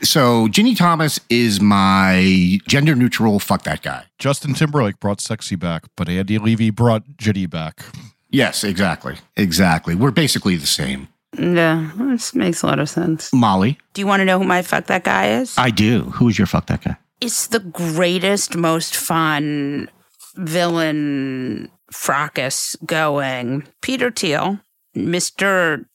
So Ginny Thomas is my gender neutral fuck that guy. Justin Timberlake brought sexy back, but Andy Levy brought Ginny back. Yes, exactly. Exactly. We're basically the same. Yeah, this makes a lot of sense. Molly? Do you want to know who my fuck that guy is? I do. Who is your fuck that guy? It's the greatest, most fun villain fracas going. Peter Thiel, Mister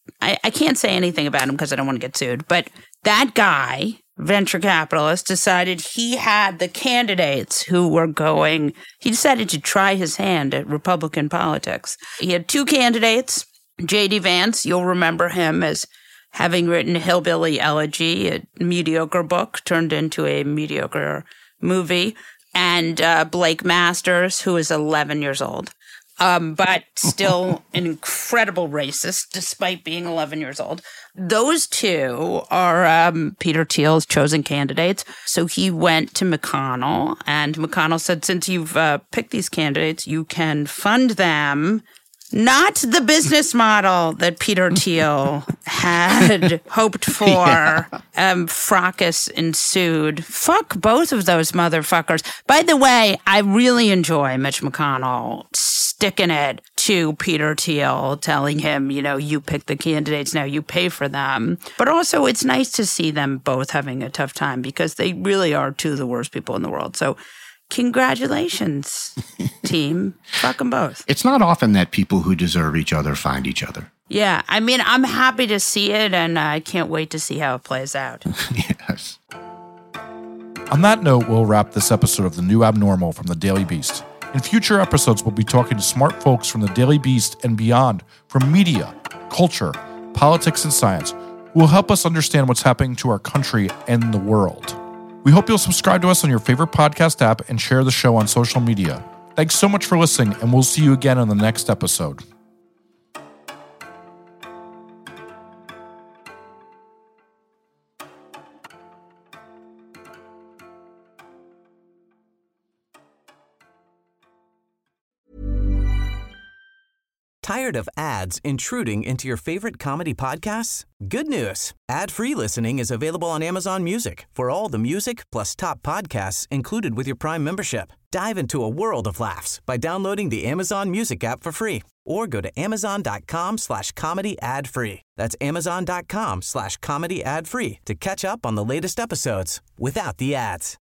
I, I can't say anything about him because I don't want to get sued, but that guy, venture capitalist, decided he had the candidates who were going, he decided to try his hand at Republican politics. He had two candidates, J D Vance, you'll remember him as having written Hillbilly Elegy, a mediocre book turned into a mediocre movie, and uh, Blake Masters, who is eleven years old. Um, but still an incredible racist, despite being eleven years old. Those two are um, Peter Thiel's chosen candidates. So he went to McConnell, and McConnell said, since you've uh, picked these candidates, you can fund them. Not the business model that Peter Thiel had hoped for. Yeah. Um, fracas ensued. Fuck both of those motherfuckers. By the way, I really enjoy Mitch McConnell sticking it to Peter Thiel, telling him, you know, you pick the candidates, now you pay for them. But also, it's nice to see them both having a tough time because they really are two of the worst people in the world. So congratulations, team. Fuck them both. It's not often that people who deserve each other find each other. Yeah, I mean, I'm happy to see it, and I can't wait to see how it plays out. Yes. On that note, we'll wrap this episode of The New Abnormal from The Daily Beast. In future episodes, we'll be talking to smart folks from The Daily Beast and beyond, from media, culture, politics, and science, who will help us understand what's happening to our country and the world. We hope you'll subscribe to us on your favorite podcast app and share the show on social media. Thanks so much for listening, and we'll see you again on the next episode. Tired of ads intruding into your favorite comedy podcasts? Good news. Ad-free listening is available on Amazon Music for all the music plus top podcasts included with your Prime membership. Dive into a world of laughs by downloading the Amazon Music app for free or go to amazon.com slash comedy ad free. That's amazon.com slash comedy ad free to catch up on the latest episodes without the ads.